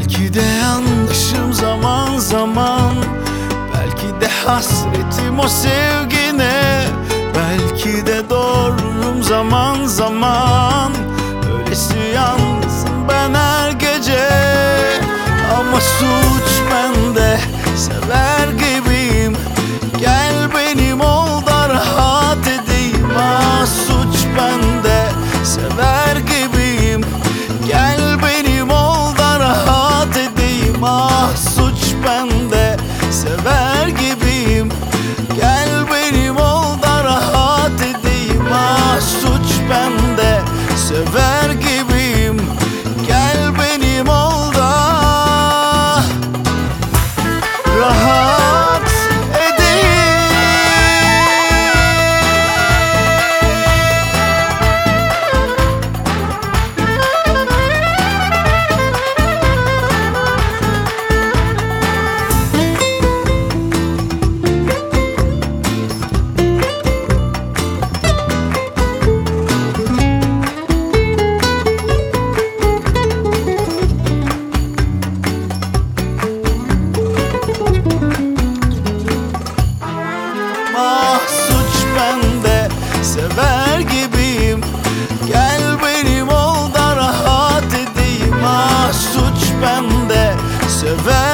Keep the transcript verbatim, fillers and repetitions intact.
Belki de yanlışım zaman zaman, belki de hasretim o sevgine, belki de doğruyum zaman zaman. Öylesi yalnızım ben her gece, ama suç bende, sever gibiyim. Gel benim ol da rahat edeyim. Ah suç bende, sever gibiyim. Gel benim ol da rahat edeyim. Ah suç bende, sever gibiyim. Gel benim ol da rahat edeyim. Ah suç bende, sever gibiyim. Gel benim ol da rahat edeyim. Ah suç bende, sever gibiyim. Gel benim ol da rahat edeyim. Ah suç bende, sever